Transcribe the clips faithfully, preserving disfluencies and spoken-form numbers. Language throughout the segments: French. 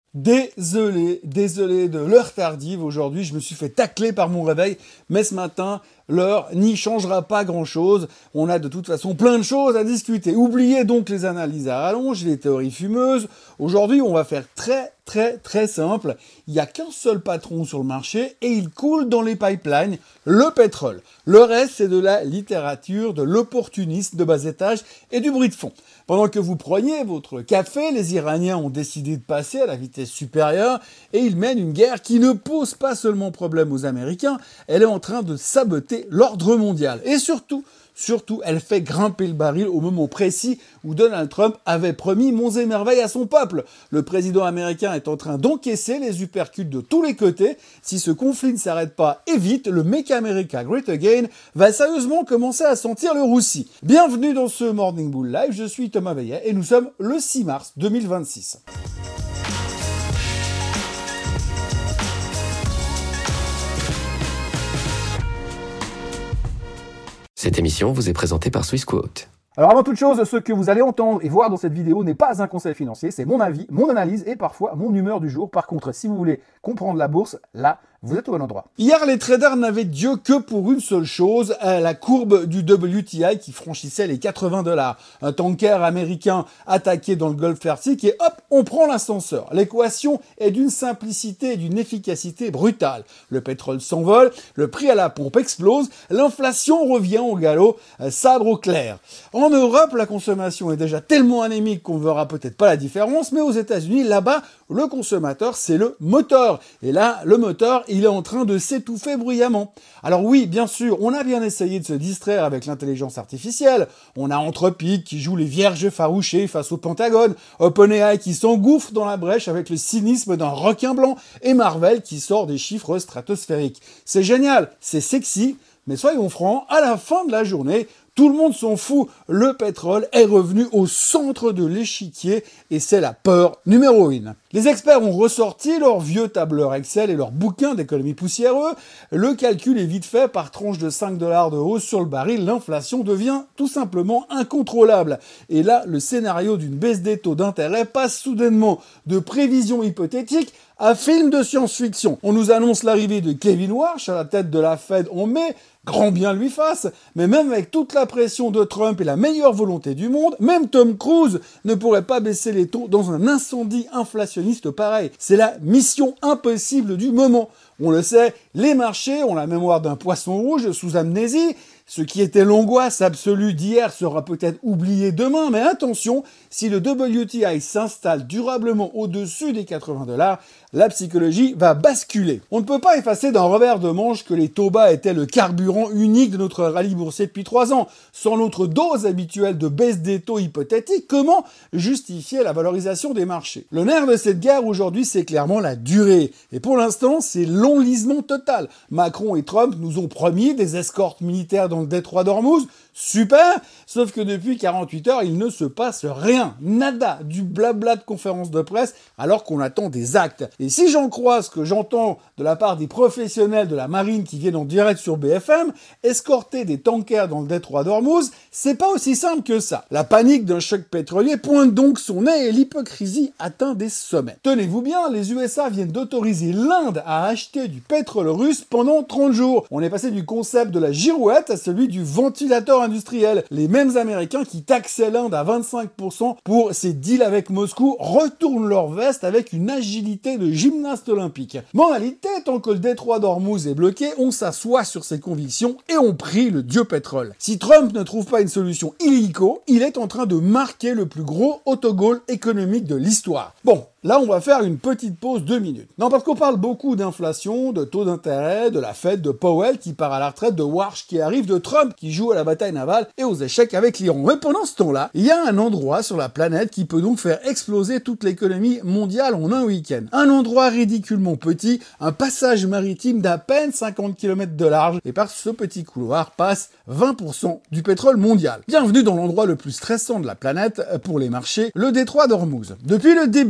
Désolé, désolé de l'heure tardive. Aujourd'hui, je me suis fait tacler par mon réveil, mais ce matin, l'heure n'y changera pas grand-chose. On a de toute façon plein de choses à discuter. Oubliez donc les analyses à rallonge, les théories fumeuses. Aujourd'hui, on va faire très, très, très simple. Il n'y a qu'un seul patron sur le marché et il coule dans les pipelines, le pétrole. Le reste, c'est de la littérature, de l'opportunisme de bas étage et du bruit de fond. Pendant que vous preniez votre café, les Iraniens ont décidé de passer à la vitesse supérieure et ils mènent une guerre qui ne pose pas seulement problème aux Américains, elle est en train de saboter l'ordre mondial. Et surtout, surtout, elle fait grimper le baril au moment précis où Donald Trump avait promis monts et merveilles à son peuple. Le président américain est en train d'encaisser les uppercuts de tous les côtés. Si ce conflit ne s'arrête pas et vite, le Make America Great Again va sérieusement commencer à sentir le roussi. Bienvenue dans ce Morning Bull Live, je suis Thomas Veillet et nous sommes le six mars deux mille vingt-six. Cette émission vous est présentée par Swissquote. Alors avant toute chose, ce que vous allez entendre et voir dans cette vidéo n'est pas un conseil financier, c'est mon avis, mon analyse et parfois mon humeur du jour. Par contre, si vous voulez comprendre la bourse, là, vous êtes au bon endroit. Hier, les traders n'avaient Dieu que pour une seule chose, la courbe du W T I qui franchissait les quatre-vingts dollars. Un tanker américain attaqué dans le Golfe Persique et hop, on prend l'ascenseur. L'équation est d'une simplicité et d'une efficacité brutale. Le pétrole s'envole, le prix à la pompe explose, l'inflation revient au galop, sabre au clair. En Europe, la consommation est déjà tellement anémique qu'on ne verra peut-être pas la différence, mais aux États-Unis, là-bas, le consommateur, c'est le moteur. Et là, le moteur, il est en train de s'étouffer bruyamment. Alors oui, bien sûr, on a bien essayé de se distraire avec l'intelligence artificielle. On a Anthropic qui joue les vierges effarouchés face au Pentagone, OpenAI qui s'engouffre dans la brèche avec le cynisme d'un requin blanc et Marvel qui sort des chiffres stratosphériques. C'est génial, c'est sexy, mais soyons francs, à la fin de la journée, tout le monde s'en fout, le pétrole est revenu au centre de l'échiquier et c'est la peur numéro une. Les experts ont ressorti leur vieux tableur Excel et leur bouquin d'économie poussiéreux. Le calcul est vite fait, par tranche de cinq dollars de hausse sur le baril, l'inflation devient tout simplement incontrôlable. Et là, le scénario d'une baisse des taux d'intérêt passe soudainement de prévisions hypothétiques à film de science-fiction. On nous annonce l'arrivée de Kevin Warsh à la tête de la Fed en mai, grand bien lui fasse, mais même avec toute la pression de Trump et la meilleure volonté du monde, même Tom Cruise ne pourrait pas baisser les taux dans un incendie inflationniste pareil. C'est la mission impossible du moment. On le sait, les marchés ont la mémoire d'un poisson rouge sous amnésie. Ce qui était l'angoisse absolue d'hier sera peut-être oublié demain, mais attention, si le W T I s'installe durablement au-dessus des quatre-vingts dollars, la psychologie va basculer. On ne peut pas effacer d'un revers de manche que les taux bas étaient le carburant unique de notre rallye boursier depuis trois ans. Sans notre dose habituelle de baisse des taux hypothétiques, comment justifier la valorisation des marchés? Le nerf de cette guerre aujourd'hui, c'est clairement la durée. Et pour l'instant, c'est l'enlisement total. Macron et Trump nous ont promis des escortes militaires dans le détroit d'Ormuz. Super! Sauf que depuis quarante-huit heures, il ne se passe rien. Nada. Du blabla de conférences de presse alors qu'on attend des actes. Et si j'en crois ce que j'entends de la part des professionnels de la marine qui viennent en direct sur B F M, escorter des tankers dans le détroit d'Ormuz, c'est pas aussi simple que ça. La panique d'un choc pétrolier pointe donc son nez et l'hypocrisie atteint des sommets. Tenez-vous bien, les U S A viennent d'autoriser l'Inde à acheter du pétrole russe pendant trente jours. On est passé du concept de la girouette à celui du ventilateur industriel. Les mêmes Américains qui taxaient l'Inde à vingt-cinq pour cent pour ses deals avec Moscou retournent leur veste avec une agilité de gymnaste olympique. Moralité, tant que le détroit d'Ormuz est bloqué, on s'assoit sur ses convictions et on prie le dieu pétrole. Si Trump ne trouve pas une solution illico, il est en train de marquer le plus gros autogol économique de l'histoire. Bon, là, on va faire une petite pause deux minutes. Non, parce qu'on parle beaucoup d'inflation, de taux d'intérêt, de la Fed, de Powell qui part à la retraite, de Warsh qui arrive, de Trump qui joue à la bataille navale et aux échecs avec l'Iran. Mais pendant ce temps-là, il y a un endroit sur la planète qui peut donc faire exploser toute l'économie mondiale en un week-end. Un endroit ridiculement petit, un passage maritime d'à peine cinquante kilomètres de large, et par ce petit couloir passe vingt pour cent du pétrole mondial. Bienvenue dans l'endroit le plus stressant de la planète pour les marchés, le détroit d'Ormuz. Depuis le début du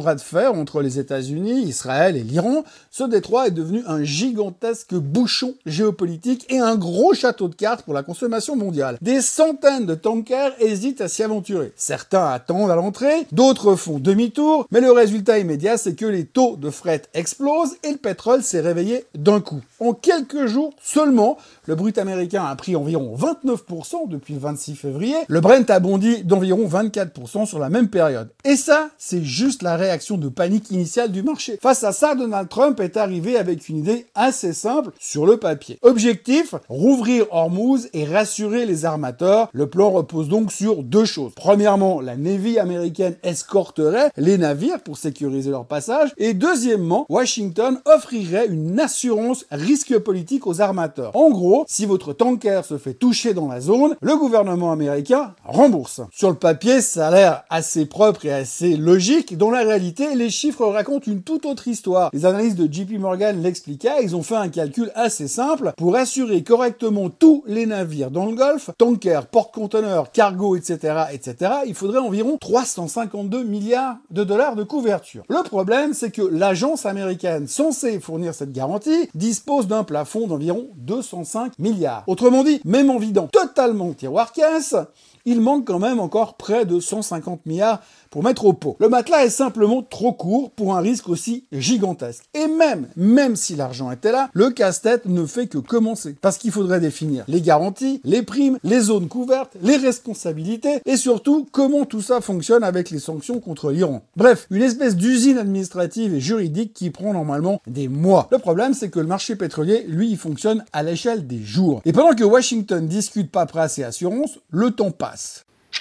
bras de fer entre les États-Unis, Israël et l'Iran, ce détroit est devenu un gigantesque bouchon géopolitique et un gros château de cartes pour la consommation mondiale. Des centaines de tankers hésitent à s'y aventurer. Certains attendent à l'entrée, d'autres font demi-tour, mais le résultat immédiat, c'est que les taux de fret explosent et le pétrole s'est réveillé d'un coup. En quelques jours seulement, le brut américain a pris environ vingt-neuf pour cent depuis le vingt-six février, le Brent a bondi d'environ vingt-quatre pour cent sur la même période. Et ça, c'est juste la réaction de panique initiale du marché. Face à ça, Donald Trump est arrivé avec une idée assez simple sur le papier. Objectif, rouvrir Hormuz et rassurer les armateurs. Le plan repose donc sur deux choses. Premièrement, la Navy américaine escorterait les navires pour sécuriser leur passage. Et deuxièmement, Washington offrirait une assurance risque politique aux armateurs. En gros, si votre tanker se fait toucher dans la zone, le gouvernement américain rembourse. Sur le papier, ça a l'air assez propre et assez logique. Dans la réalité, les chiffres racontent une toute autre histoire. Les analystes de J P Morgan l'expliquaient, ils ont fait un calcul assez simple. Pour assurer correctement tous les navires dans le Golfe, tankers, porte-conteneurs, cargo, et cetera, et cetera, il faudrait environ trois cent cinquante-deux milliards de dollars de couverture. Le problème, c'est que l'agence américaine censée fournir cette garantie dispose d'un plafond d'environ deux cent cinq milliards. Autrement dit, même en vidant totalement le tiroir caisse, il manque quand même encore près de cent cinquante milliards pour mettre au pot. Le matelas est simplement trop court pour un risque aussi gigantesque. Et même, même si l'argent était là, le casse-tête ne fait que commencer. Parce qu'il faudrait définir les garanties, les primes, les zones couvertes, les responsabilités, et surtout, comment tout ça fonctionne avec les sanctions contre l'Iran. Bref, une espèce d'usine administrative et juridique qui prend normalement des mois. Le problème, c'est que le marché pétrolier, lui, il fonctionne à l'échelle des jours. Et pendant que Washington discute paperasse et assurance, le temps passe.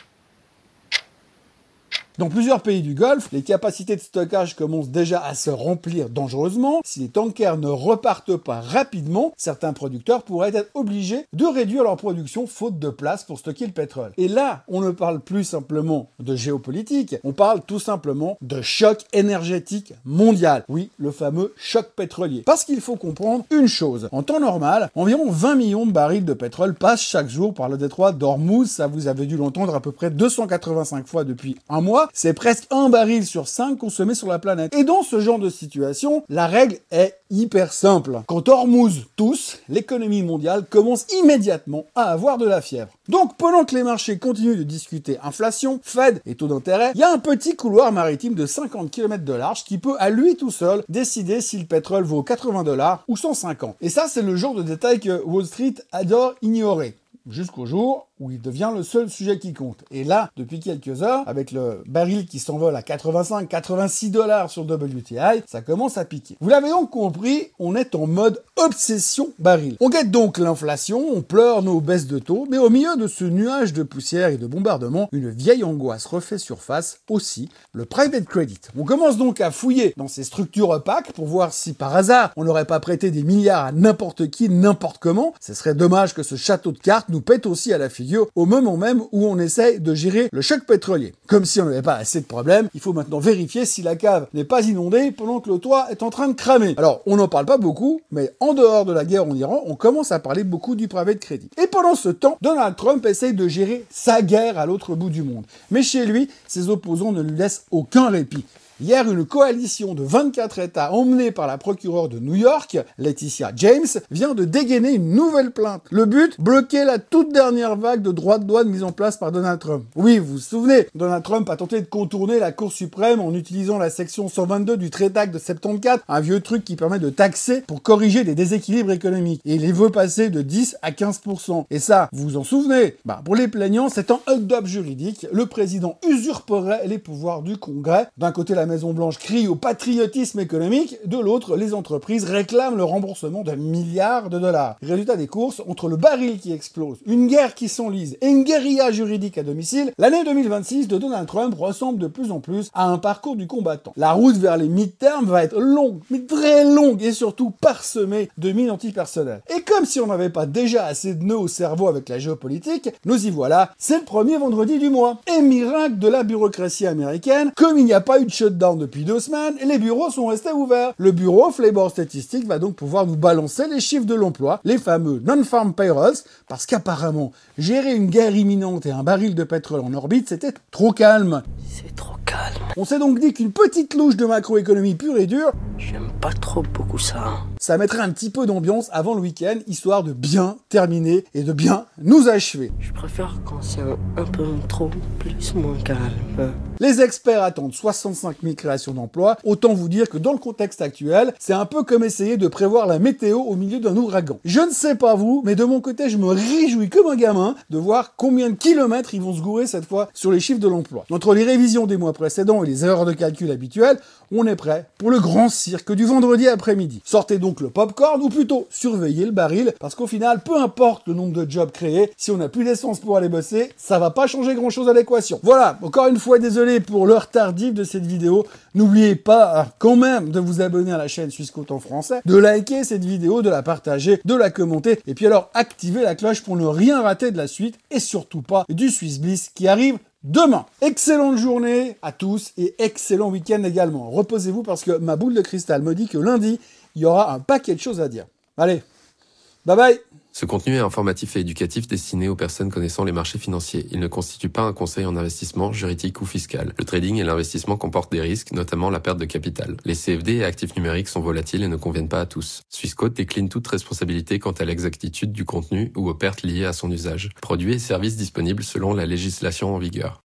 Dans plusieurs pays du Golfe, les capacités de stockage commencent déjà à se remplir dangereusement. Si les tankers ne repartent pas rapidement, certains producteurs pourraient être obligés de réduire leur production faute de place pour stocker le pétrole. Et là, on ne parle plus simplement de géopolitique, on parle tout simplement de choc énergétique mondial. Oui, le fameux choc pétrolier. Parce qu'il faut comprendre une chose. En temps normal, environ vingt millions de barils de pétrole passent chaque jour par le détroit d'Hormuz. Ça, vous avez dû l'entendre à peu près deux cent quatre-vingt-cinq fois depuis un mois. C'est presque un baril sur cinq consommé sur la planète. Et dans ce genre de situation, la règle est hyper simple. Quand Hormuz tousse, l'économie mondiale commence immédiatement à avoir de la fièvre. Donc, pendant que les marchés continuent de discuter inflation, Fed et taux d'intérêt, il y a un petit couloir maritime de cinquante kilomètres de large qui peut à lui tout seul décider si le pétrole vaut quatre-vingts dollars ou cent cinquante. Et ça, c'est le genre de détail que Wall Street adore ignorer. Jusqu'au jour où il devient le seul sujet qui compte. Et là, depuis quelques heures, avec le baril qui s'envole à quatre-vingt-cinq quatre-vingt-six dollars sur W T I, ça commence à piquer. Vous l'avez donc compris, on est en mode obsession baril. On guette donc l'inflation, on pleure nos baisses de taux, mais au milieu de ce nuage de poussière et de bombardement, une vieille angoisse refait surface aussi, le private credit. On commence donc à fouiller dans ces structures opaques pour voir si par hasard on n'aurait pas prêté des milliards à n'importe qui, n'importe comment. Ce serait dommage que ce château de cartes nous pète aussi à la figure au moment même où on essaye de gérer le choc pétrolier. Comme si on n'avait pas assez de problèmes, il faut maintenant vérifier si la cave n'est pas inondée pendant que le toit est en train de cramer. Alors, on n'en parle pas beaucoup, mais en dehors de la guerre en Iran, on commence à parler beaucoup du private credit. Et pendant ce temps, Donald Trump essaye de gérer sa guerre à l'autre bout du monde. Mais chez lui, ses opposants ne lui laissent aucun répit. Hier, une coalition de vingt-quatre États emmenée par la procureure de New York, Laetitia James, vient de dégainer une nouvelle plainte. Le but, bloquer la toute dernière vague de droits de douane mise en place par Donald Trump. Oui, vous vous souvenez, Donald Trump a tenté de contourner la Cour suprême en utilisant la section cent vingt-deux du traité de soixante-quatorze, un vieux truc qui permet de taxer pour corriger des déséquilibres économiques. Et il les veut passer de dix à quinze pour cent. Et ça, vous vous en souvenez? Bah, pour les plaignants, c'est un hold-up juridique. Le président usurperait les pouvoirs du Congrès. D'un côté, la Maison-Blanche crie au patriotisme économique, de l'autre, les entreprises réclament le remboursement de milliards de dollars. Résultat des courses, entre le baril qui explose, une guerre qui s'enlise et une guérilla juridique à domicile, l'année deux mille vingt-six de Donald Trump ressemble de plus en plus à un parcours du combattant. La route vers les mid-terms va être longue, mais très longue, et surtout parsemée de mines antipersonnelles. Et comme si on n'avait pas déjà assez de nœuds au cerveau avec la géopolitique, nous y voilà, c'est le premier vendredi du mois. Et miracle de la bureaucratie américaine, comme il n'y a pas eu de shutdown shutdown depuis deux semaines et les bureaux sont restés ouverts. Le bureau Flavor Statistics va donc pouvoir nous balancer les chiffres de l'emploi, les fameux non-farm payrolls, parce qu'apparemment, gérer une guerre imminente et un baril de pétrole en orbite, c'était trop calme. C'est trop calme. On s'est donc dit qu'une petite louche de macroéconomie pure et dure, J'aime pas trop beaucoup ça. ça mettrait un petit peu d'ambiance avant le week-end, histoire de bien terminer et de bien nous achever. Je préfère quand c'est un, un peu trop plus moins calme. Les experts attendent soixante-cinq mille créations d'emplois. Autant vous dire que dans le contexte actuel, c'est un peu comme essayer de prévoir la météo au milieu d'un ouragan. Je ne sais pas vous, mais de mon côté, je me réjouis comme un gamin de voir combien de kilomètres ils vont se gourer cette fois sur les chiffres de l'emploi. Entre les révisions des mois précédents et les erreurs de calcul habituelles, on est prêt pour le grand cirque du vendredi après-midi. Sortez donc le popcorn, ou plutôt surveillez le baril, parce qu'au final, peu importe le nombre de jobs créés, si on n'a plus d'essence pour aller bosser, ça va pas changer grand-chose à l'équation. Voilà, encore une fois, désolé pour l'heure tardive de cette vidéo. N'oubliez pas hein, quand même de vous abonner à la chaîne Swissquote en français, de liker cette vidéo, de la partager, de la commenter, et puis alors activez la cloche pour ne rien rater de la suite, et surtout pas du Swiss Bliss qui arrive demain. Excellente journée à tous et excellent week-end également. Reposez-vous parce que ma boule de cristal me dit que lundi, il y aura un paquet de choses à dire. Allez, bye bye. Ce contenu est informatif et éducatif destiné aux personnes connaissant les marchés financiers. Il ne constitue pas un conseil en investissement, juridique ou fiscal. Le trading et l'investissement comportent des risques, notamment la perte de capital. Les C F D et actifs numériques sont volatiles et ne conviennent pas à tous. Swissquote décline toute responsabilité quant à l'exactitude du contenu ou aux pertes liées à son usage. Produits et services disponibles selon la législation en vigueur.